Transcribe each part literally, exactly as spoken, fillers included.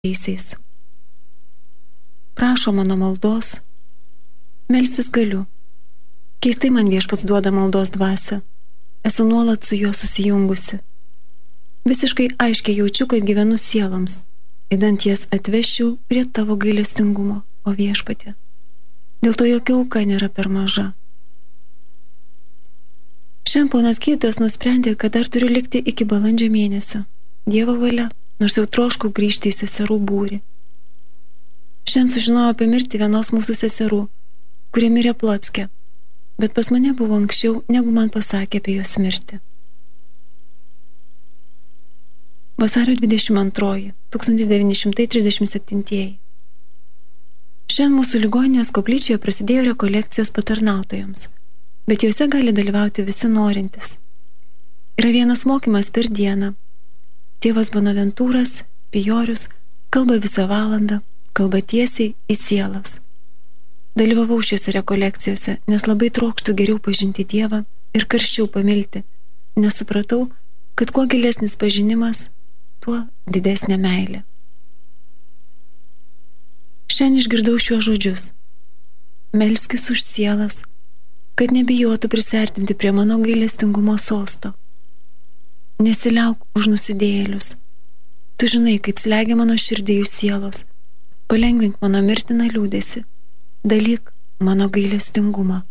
teisiais. Prašo mano maldos, melstis galiu. Keistai man Viešpats duoda maldos dvasią. Esu nuolat su juo susijungusi. Visiškai aiškiai jaučiu, kad gyvenu sieloms, idant jas atvešiu prie tavo gailestingumo, o Viešpatie. Dėl to jokia auka nėra per maža. Šiandien ponas gydytojas nusprendė, kad dar turiu likti iki balandžio mėnesio. Dievo valia, nors jau troškau grįžti į seserų būrį. Šiandien sužinojau apie mirtį vienos mūsų seserų, kuri mirė Plocke, bet pas mane buvo anksčiau, negu man pasakė apie jos mirtį. Vasario dvidešimt antroji, tūkstantis devyni šimtai trisdešimt septinti. Šiandien mūsų ligoninės koplyčioje prasidėjo rekolekcijos patarnautojams, bet juose gali dalyvauti visi norintys. Yra vienas mokymas per dieną. Tėvas Bonaventūras, Pijorius, kalba visą valandą, kalba tiesiai į sielas. Dalyvavau šiose rekolekcijose, nes labai trokštų geriau pažinti Dievą ir karščiau pamilti, nes supratau, kad kuo gilesnis pažinimas, tuo didesnė meilė. Šiandien išgirdau šiuos žodžius. Melskis už sielas, kad nebijotų prisartinti prie mano gailestingumo sosto. Nesiliauk už nusidėjėlius. Tu žinai, kaip slegia mano širdį jų sielos. Palengvink mano mirtiną liūdesį. Dalyk mano gailestingumą.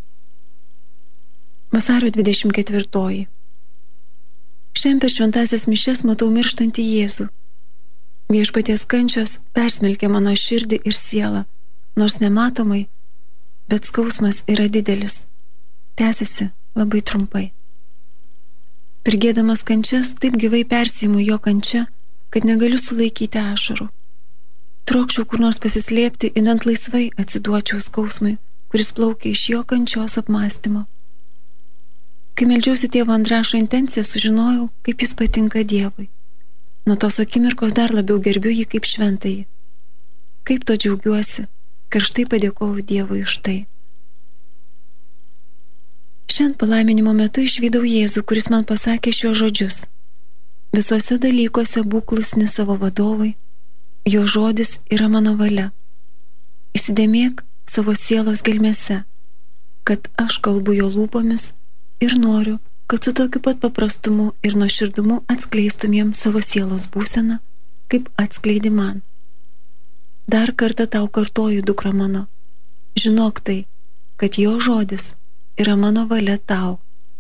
Vasario dvidešimt ketvirtoji. Šiandien per šventąsias mišias matau mirštantį Jėzų. Viešpaties kančios persmelkė mano širdį ir sielą, nors nematomai, bet skausmas yra didelis. Tęsiasi labai trumpai. Pirgėdamas kančias, taip gyvai persiimu jo kančia, kad negaliu sulaikyti ašarų. Trokščiau kur nors pasislėpti, idant laisvai atsiduočiau skausmui, kuris plaukia iš jo kančios apmąstymo. Kai meldžiausi tėvo Andrašo intenciją, sužinojau, kaip jis patinka Dievui. Nuo tos akimirkos dar labiau gerbiu jį kaip šventąjį. Kaip to džiaugiuosi, karštai padėkoju Dievui už tai. Šiandien palaiminimo metu išvydau Jėzų, kuris man pasakė šiuos žodžius. Visose dalykuose būk klusni savo vadovui, jo žodis yra mano valia. Įsidėmėk savo sielos gelmėse, kad aš kalbu jo lūpomis ir noriu, kad su tokiu pat paprastumu ir nuoširdumu atskleistum jam savo sielos būseną, kaip atskleidi man. Dar kartą tau kartoju, dukra mano, žinok tai, kad jo žodis yra mano valia tau.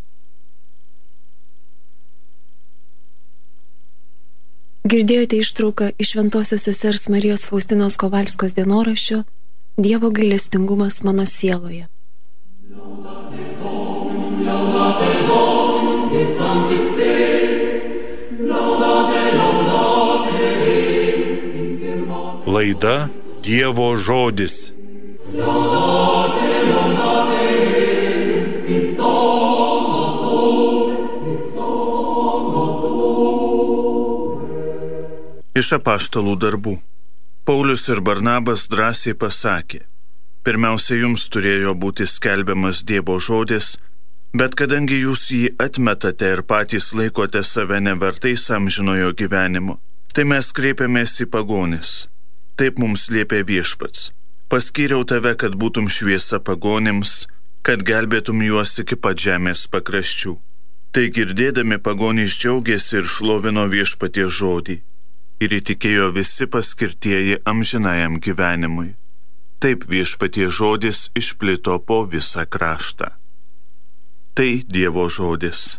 Girdėjote ištrauką iš šventosios sesers Marijos Faustinos Kovalskos dienoraščio Dievo gailestingumas mano sieloje. Laudate Dominum et Sanctis Seis, laudate, laudate, infirmate. Laida Dievo žodis. Laudate, laudate, in sanato, in sanato. Iš apaštalų darbų. Paulius ir Barnabas drąsiai pasakė: pirmiausia, jums turėjo būti skelbiamas Dievo žodis, bet kadangi jūs jį atmetate ir patys laikote save nevertais amžinojo gyvenimo, tai mes kreipiamės į pagonis. Taip mums liepė Viešpats. Paskyriau tave, kad būtum šviesa pagonims, kad gelbėtum juos iki pat žemės pakraščių. Tai girdėdami pagonys džiaugėsi ir šlovino Viešpaties žodį. Ir įtikėjo visi paskirtieji amžinajam gyvenimui. Taip Viešpaties žodis išplito po visą kraštą. Tai Dievo žodis.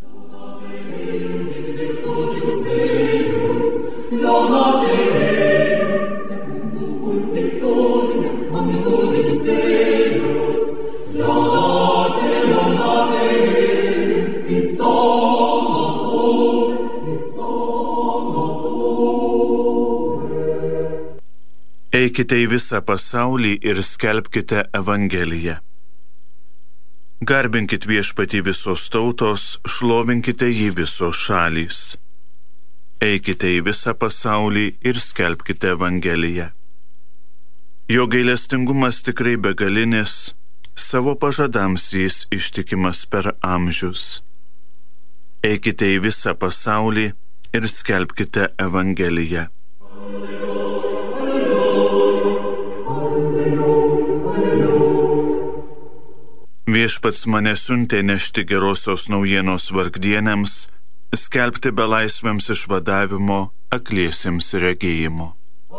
Eikite į visą pasaulį ir skelbkite Evangeliją. Garbinkit Viešpatį visos tautos, šlovinkite jį visos šalys. Eikite į visą pasaulį ir skelbkite Evangeliją. Jo gailestingumas tikrai begalinis, savo pažadams jis ištikimas per amžius. Eikite į visą pasaulį ir skelbkite Evangeliją. Viešpats mane siuntė nešti gerosios naujienos vargdienėms, skelbti belaisviams išvadavimo, akliesiems regėjimo.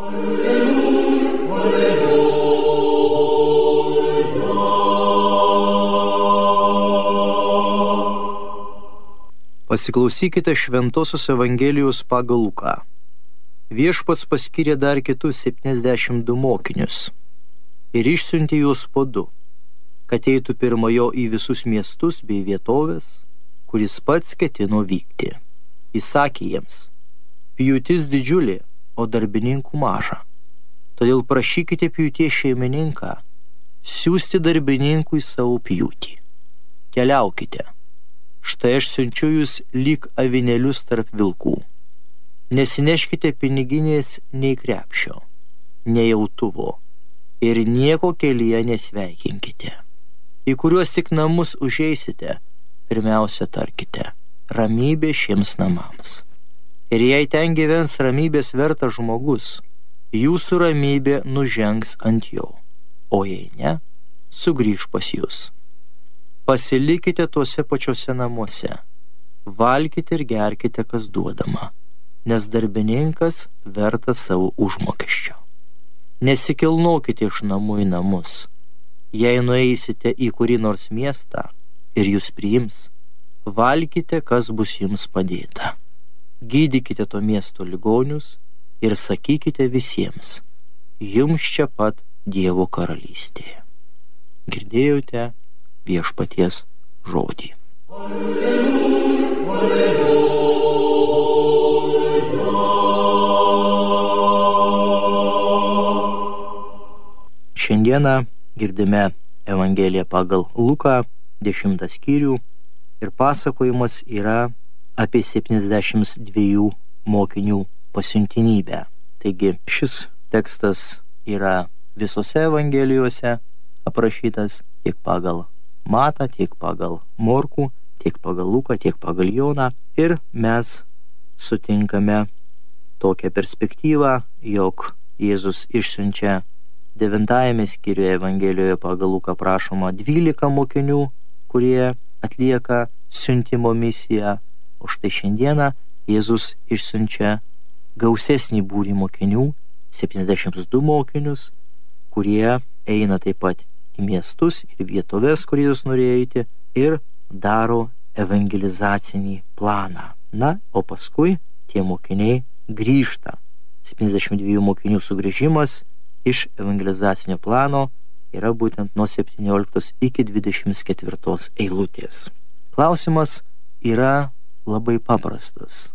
Pasiklausykite Šventosios Evangelijos pagal Luką. Viešpats paskyrė dar kitus septyniasdešimt du mokinius ir išsiuntė juos po du, kad eitų pirma jo į visus miestus bei vietovės, kuris pats ketino vykti. Jis sakė jiems: pjūtis didžiulė, o darbininkų maža. Todėl prašykite pjūties šeimininką siųsti darbininkų į savo pjūtį. Keliaukite. Štai aš siunčiu jūs lyg avinėlius tarp vilkų. Nesineškite piniginės nei krepšio, nei autuvo ir nieko kelyje nesveikinkite. Į kuriuos tik namus užeisite, pirmiausia tarkite: ramybė šiems namams. Ir jei ten gyvens ramybės vertas žmogus, jūsų ramybė nužengs ant jo, o jei ne, sugrįš pas jūs. Pasilikite tuose pačiuose namuose, valkite ir gerkite, kas duodama, nes darbininkas vertas savo užmokesčio. Nesikilnokite iš namų į namus. Jei nueisite į kurį nors miestą ir jūs priims, valkite, kas bus jums padėta. Gydykite to miesto ligonius ir sakykite visiems: jums čia pat Dievo karalystėje. Girdėjote Viešpaties žodį. Šiandieną girdime Evangeliją pagal Luką, dešimtą skyrių, ir pasakojimas yra apie septyniasdešimt dviejų mokinių pasiuntinybę. Taigi šis tekstas yra visose Evangelijose aprašytas, tiek pagal Matą, tiek pagal Morkų, tiek pagal Luką, tiek pagal Joną. Ir mes sutinkame tokią perspektyvą, jog Jėzus išsiunčia devintajame skyriuje Evangelijoje pagal Luką prašoma dvylika mokinių, kurie atlieka siuntimo misiją. O štai šiandieną Jėzus išsiunčia gausesnį būrį mokinių, septyniasdešimt du mokinius, kurie eina taip pat į miestus ir vietovės, kur Jėzus norėjo eiti, ir daro evangelizacinį planą. Na, o paskui tie mokiniai grįžta. septyniasdešimt dviejų mokinių sugrįžimas iš evangelizacinio plano yra būtent nuo septynioliktos iki dvidešimt ketvirtos eilutės. Klausimas yra labai paprastas.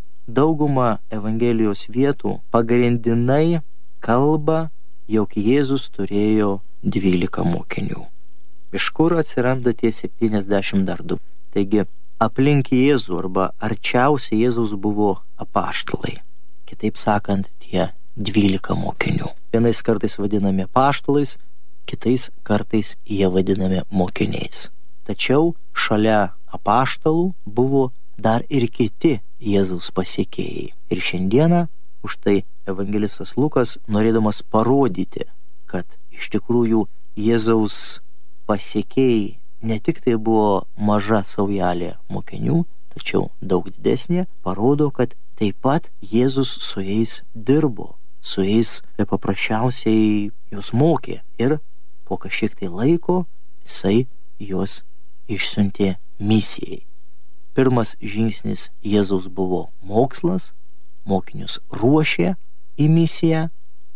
Dauguma Evangelijos vietų pagrindinai kalba, jog Jėzus turėjo dvylika mokinių. Iš kur atsiranda tie septyniasdešimt dar du? Taigi, aplink Jėzų arba arčiausiai Jėzus buvo apaštalai. Kitaip sakant, tie dvylika mokinių. Vienais kartais vadinami apaštalais, kitais kartais jie vadinami mokiniais. Tačiau šalia apaštalų buvo dar ir kiti Jėzaus pasiekėjai. Ir šiandieną už tai evangelistas Lukas, norėdamas parodyti, kad iš tikrųjų Jėzaus pasiekėjai ne tik tai buvo maža saujelė mokinių, tačiau daug didesnė, parodo, kad taip pat Jėzus su jais dirbo, su jais paprasčiausiai juos mokė ir po kažkiek tai laiko jisai juos išsiuntė misijai. Pirmas žingsnis Jėzaus buvo mokslas, mokinius ruošė į misiją,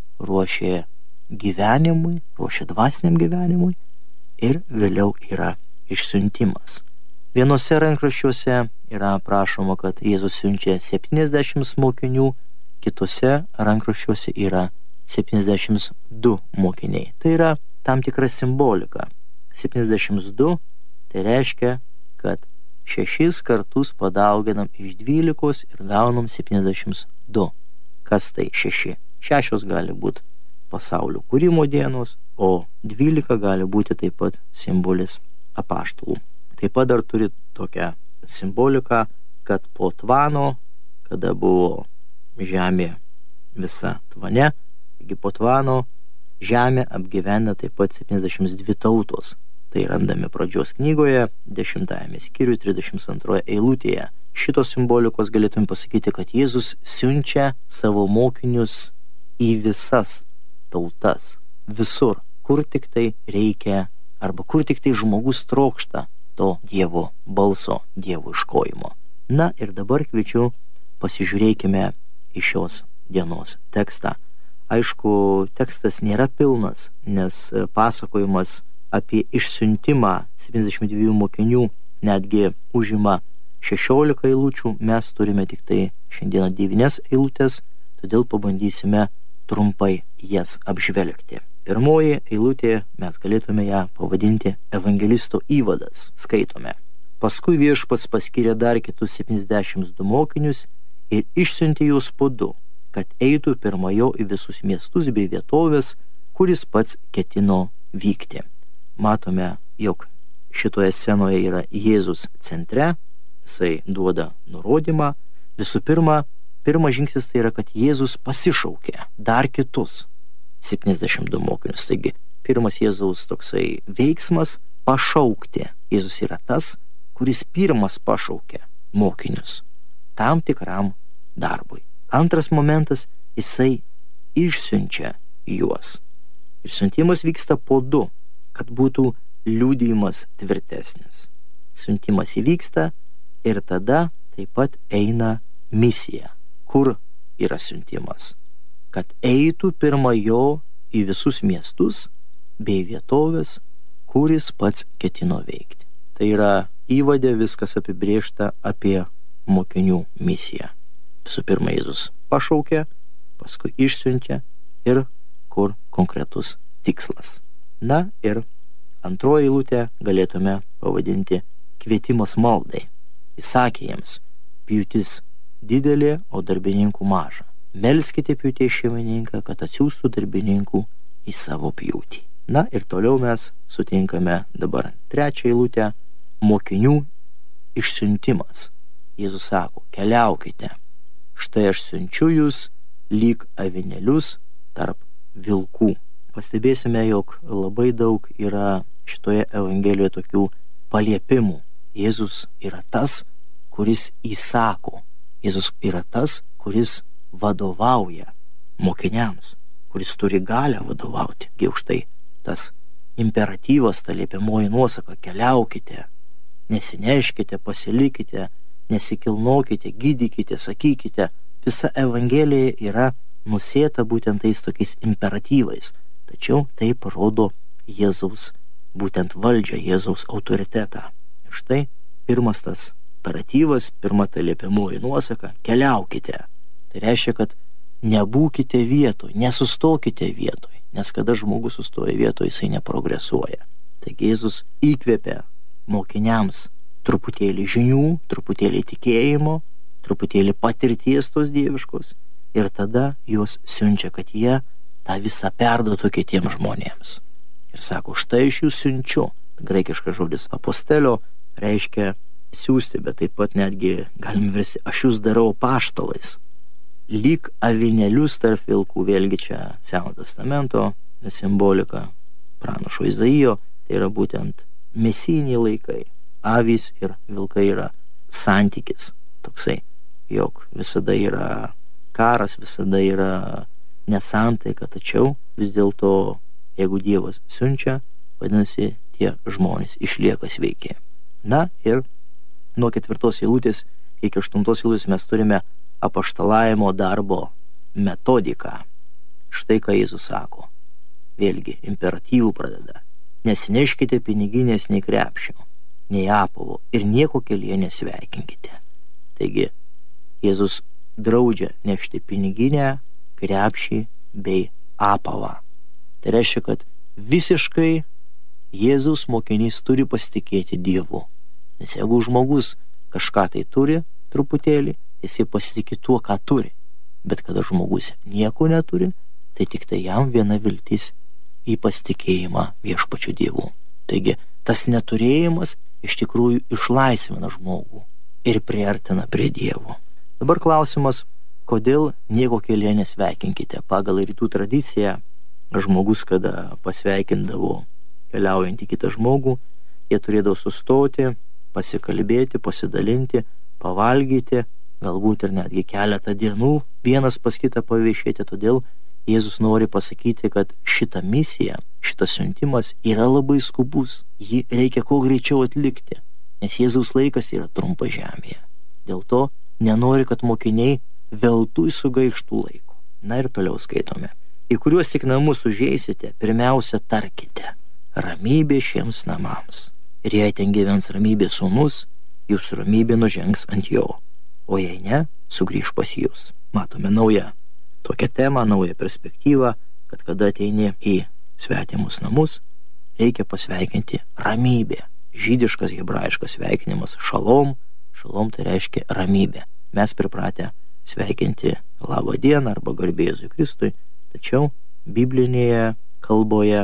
ruošė gyvenimui, ruošė dvasiniam gyvenimui ir vėliau yra išsiuntimas. Vienose rankraščiuose yra aprašoma, kad Jėzus siunčia septyniasdešimt mokinių, kitose rankraščiuose yra septyniasdešimt du mokiniai. Tai yra tam tikra simbolika. septyniasdešimt du tai reiškia, kad šešis kartus padauginam iš dvylikos ir gaunam septyniasdešimt du. Kas tai šeši? Šešios gali būti pasaulio kūrimo dienos, o dvylika gali būti taip pat simbolis apaštalų. Taip pat dar turi tokią simboliką, kad po tvano, kada buvo žemė visa tvane. Taigi po tvano žemė apgyvena taip pat septyniasdešimt dvi tautos. Tai randame pradžios knygoje, dešimtajame skyriuje, trisdešimt antroje eilutėje. Šitos simbolikos galėtume pasakyti, kad Jėzus siunčia savo mokinius į visas tautas, visur, kur tik tai reikia, arba kur tik tai žmogus trokšta to Dievo balso, Dievo iškojimo. Na ir dabar kviečiu pasižiūrėkime į šios dienos tekstą. Aišku, tekstas nėra pilnas, nes pasakojimas apie išsiuntimą septyniasdešimt dviejų mokinių netgi užima šešiolika eilučių, mes turime tik tai šiandieną devynias eilutės, todėl pabandysime trumpai jas apžvelgti. Pirmoji eilutė, mes galėtume ją pavadinti evangelisto įvadas. Skaitome. Paskui viešpats paskyrė dar kitus septyniasdešimt du mokinius ir išsiuntė juos po du, kad eitų pirma jo į visus miestus bei vietovės, kuris pats ketino vykti. Matome, jog šitoje scenoje yra Jėzus centre, jisai duoda nurodymą. Visų pirma, pirmas žingsnis tai yra, kad Jėzus pasišaukė dar kitus septyniasdešimt du mokinius. Taigi, pirmas Jėzaus toksai veiksmas – pašaukti. Jėzus yra tas, kuris pirmas pašaukė mokinius tam tikram darbui. Antras momentas – jisai išsiunčia juos. Ir siuntimas vyksta po du, kad būtų liudijimas tvirtesnis. Siuntimas įvyksta ir tada taip pat eina misija. Kur yra siuntimas? Kad eitų pirma jo į visus miestus bei vietovės, kuris pats ketino veikti. Tai yra įvade viskas apibrėžta apie mokinių misiją. Visų pirma, Jėzus pašaukė, paskui išsiuntė ir kur konkretus tikslas. Na ir antroji eilutė galėtume pavadinti kvietimas maldai. Jis sakė jiems, pjūtis didelė, o darbininkų maža. Melskite pjūties šeimininką, kad atsiųstų darbininkų į savo pjūtį. Na ir toliau mes sutinkame dabar trečią eilutę, mokinių išsiuntimas. Jėzus sako, keliaukite, štai aš siunčiu jūs lyg avinėlius tarp vilkų. Pastebėsime, jog labai daug yra šitoje evangelijoje tokių paliepimų. Jėzus yra tas, kuris įsako. Jėzus yra tas, kuris vadovauja mokiniams, kuris turi galią vadovauti. Gi už tai tas imperatyvas, ta liepiamoji nuosaka, keliaukite, nesineškite, pasilikite, nesikilnokite, gydykite, sakykite. Visa evangelija yra nusėta būtent tais tokiais imperatyvais. Tačiau tai parodo Jėzaus būtent valdžią, Jėzaus autoritetą. Ir štai pirmas tas imperatyvas, pirma ta liepiamoji nuosaka, keliaukite. Tai reiškia, kad nebūkite vietoj, nesustokite vietoj, nes kada žmogus sustoja vietoj, jisai neprogresuoja. Taigi Jėzus įkvėpia mokiniams truputėlį žinių, truputėlį tikėjimo, truputėlį patirties tos dieviškos ir tada juos siunčia, kad jie tą visą perduotų kitiems žmonėms. Ir sako, štai iš jų siunčiu. Graikiškas žodis apostelio reiškia siųsti, bet taip pat netgi galime versti, aš jūs darau paštalais. Lyg avinėlius tarp vilkų, vėlgi čia Seno testamento simbolika pranašo Izaijo, tai yra būtent mesijiniai laikai. Avys ir vilkai yra santykis toksai, jog visada yra karas, visada yra nesantaika, tačiau vis dėlto, jeigu Dievas siunčia, vadinasi, tie žmonės išlieka sveiki. Na ir nuo ketvirtos eilutės iki aštuntos eilutės mes turime apaštalavimo darbo metodiką. Štai ką Jėzus sako. Vėlgi, imperatyvų pradeda. Nesineškite piniginės nei krepšio, nei apavo ir nieko kelyje nesveikinkite. Taigi, Jėzus draudžia nešti piniginę, krepšį bei apavą. Tai reiškia, kad visiškai Jėzaus mokinys turi pasitikėti Dievu. Nes jeigu žmogus kažką tai turi truputėlį, jisai pasitikė tuo, ką turi. Bet kada žmogus nieko neturi, tai tik tai jam viena viltis į pasitikėjimą viešpačiu Dievu. Taigi, tas neturėjimas iš tikrųjų išlaisvina žmogų ir priartina prie Dievo. Dabar klausimas, kodėl nieko kelyje nesveikinkite. Pagal rytų tradiciją žmogus, kada pasveikindavo keliaujantį kitą žmogų, jie turėdavo sustoti, pasikalbėti, pasidalinti, pavalgyti, galbūt ir netgi keletą dienų vienas pas kitą paviešėti. Todėl Jėzus nori pasakyti, kad šita misija, šitas siuntimas yra labai skubus. Jį reikia kuo greičiau atlikti, nes Jėzaus laikas yra trumpa žemėje. Dėl to nenori, kad mokiniai veltui sugaištų laiko. Na ir toliau skaitome. Į kuriuos tik namus užeisite, pirmiausia tarkite: ramybė šiems namams. Ir jei ten gyvens ramybės sūnus, jūsų ramybė nužengs ant jo, o jei ne, sugrįš pas jūs. Matome naują tokią temą, naują perspektyvą, kad kada ateini į svetimus namus, reikia pasveikinti ramybė. Žydiškas, hebrajiškas sveikinimas šalom. Šalom tai reiškia ramybė. Mes pripratę sveikinti labą dieną arba garbė Jėzui Kristui, tačiau biblinėje kalboje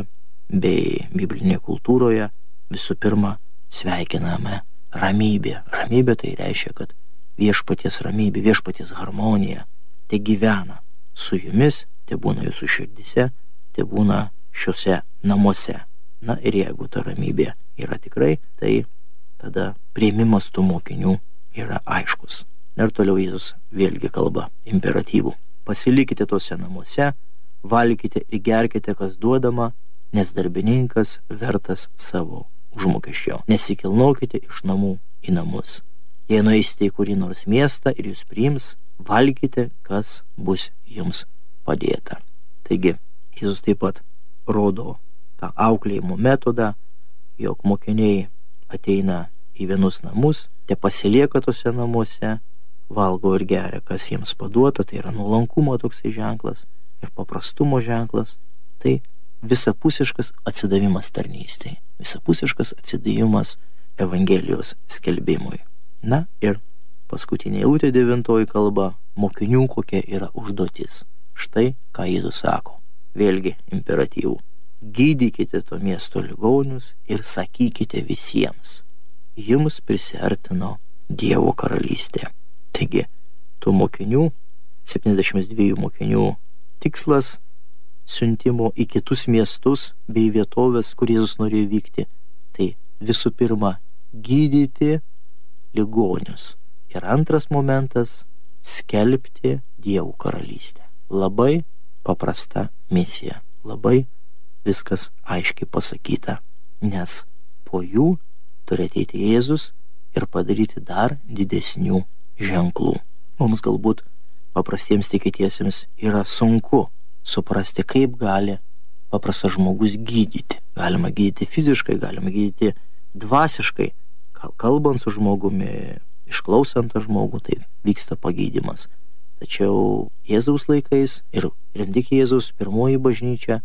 bei biblinėje kultūroje visų pirma sveikiname ramybė. Ramybė tai reiškia, kad viešpaties ramybė, viešpaties harmonija te gyvena su jumis, te būna jūsų širdise, te būna šiuose namuose. Na ir jeigu ta ramybė yra tikrai, tai tada priėmimas tų mokinių yra aiškus. Ir toliau Jėzus vėlgi kalba imperatyvų. Pasilikite tuose namuose, valgykite ir gerkite, kas duodama, nes darbininkas vertas savo užmokesčio. Nesikilnokite iš namų į namus. Jei nueisite į kurį nors miestą ir jūs priims, valgykite, kas bus jums padėta. Taigi, Jėzus taip pat rodo tą auklėjimo metodą, jog mokiniai ateina į vienus namus, te pasilieka tose namuose, valgo ir geria, kas jiems paduota, tai yra nuolankumo toksai ženklas ir paprastumo ženklas, tai visapusiškas atsidavimas tarnystei, visapusiškas atsidavimas Evangelijos skelbimui. Na ir paskutinė eilutė devintoji kalba, mokinių kokia yra užduotis. Štai ką Jėzus sako, vėlgi imperatyvų. Gydykite to miesto ligonius ir sakykite visiems, jums prisiartino Dievo karalystė. Taigi, tų mokinių, septyniasdešimt dviejų mokinių tikslas siuntimo į kitus miestus bei vietovės, kur Jėzus norėjo vykti, tai visų pirma gydyti ligonius. Ir antras momentas – skelbti Dievo karalystę. Labai paprasta misija, labai viskas aiškiai pasakyta, nes po jų turi ateiti Jėzus ir padaryti dar didesnių ženklų. Mums galbūt paprastiems tikėtiesiems yra sunku suprasti, kaip gali paprastas žmogus gydyti. Galima gydyti fiziškai, galima gydyti dvasiškai. Kalbant su žmogumi, išklausant tą žmogų, tai vyksta pagydymas. Tačiau Jėzaus laikais ir, ir tik Jėzaus pirmoji bažnyčia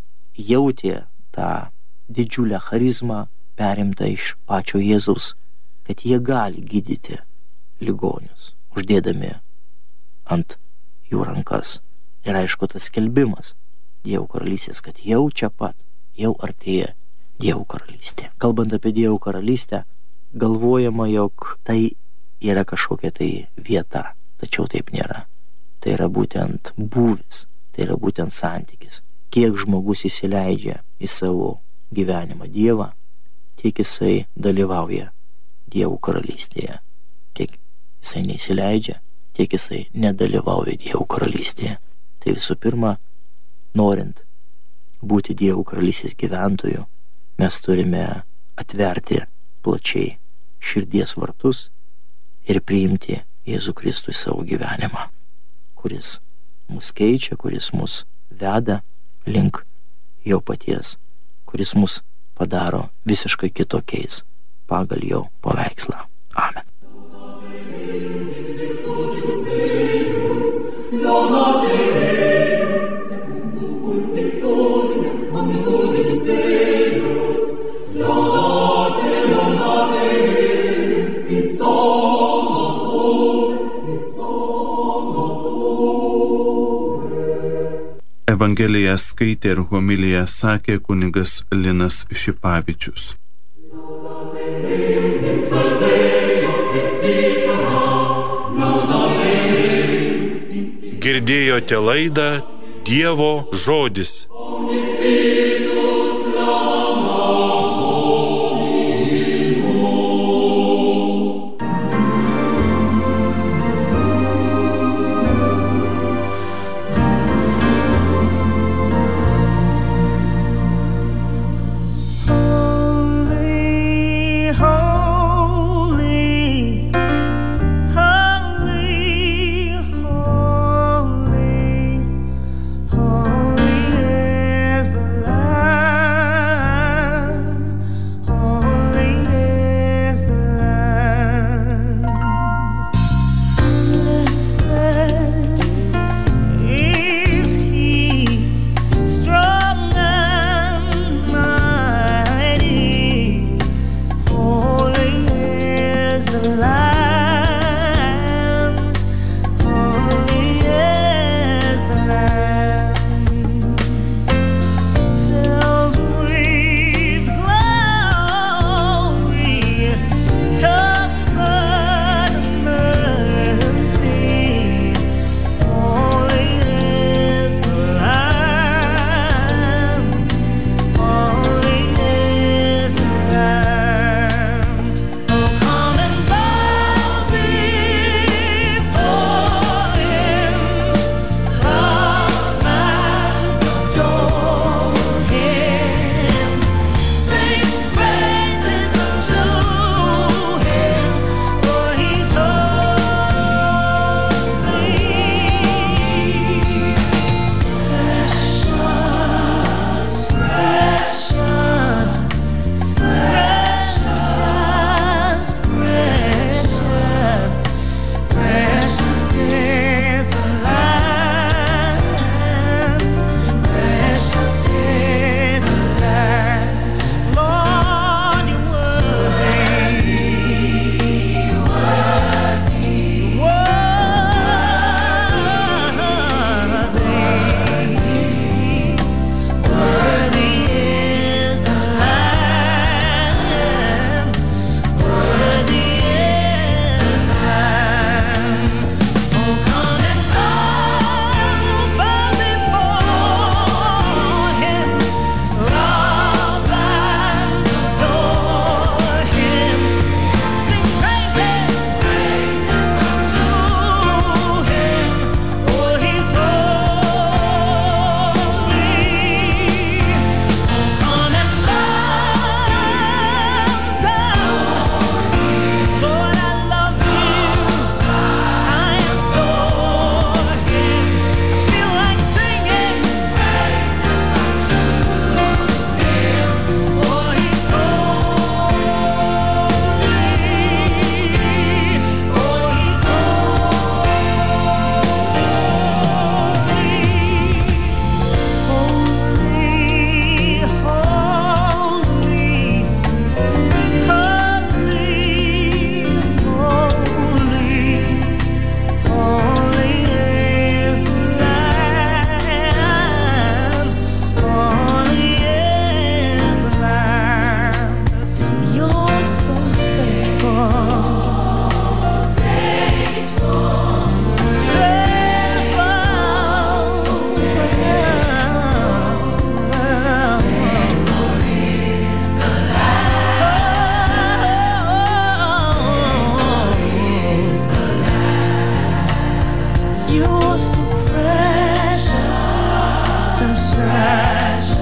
jautė tą didžiulę charizmą perimtą iš pačio Jėzaus, kad jie gali gydyti ligonius, uždėdami ant jų rankas. Ir aišku, tas skelbimas Dievo karalystės, kad jau čia pat, jau artėja Dievo karalystė. Kalbant apie Dievo karalystę, galvojama, jog tai yra kažkokia tai vieta, tačiau taip nėra. Tai yra būtent būvis, tai yra būtent santykis. Kiek žmogus įsileidžia į savo gyvenimą Dievą, tiek jisai dalyvauja Dievo karalystėje. Kiek jisai neįsileidžia, tiek jisai nedalyvauja Dievo karalystėje. Tai visų pirma, norint būti Dievo karalystės gyventojų, mes turime atverti plačiai širdies vartus ir priimti Jėzų Kristų į savo gyvenimą, kuris mus keičia, kuris mus veda link jo paties, kuris mus padaro visiškai kitokiais pagal jo paveikslą. Amen. Evangeliją skaitė ir homiliją sakė kunigas Linas Šipavičius. In Girdėjote laidą Dievo žodis. You're so precious, precious.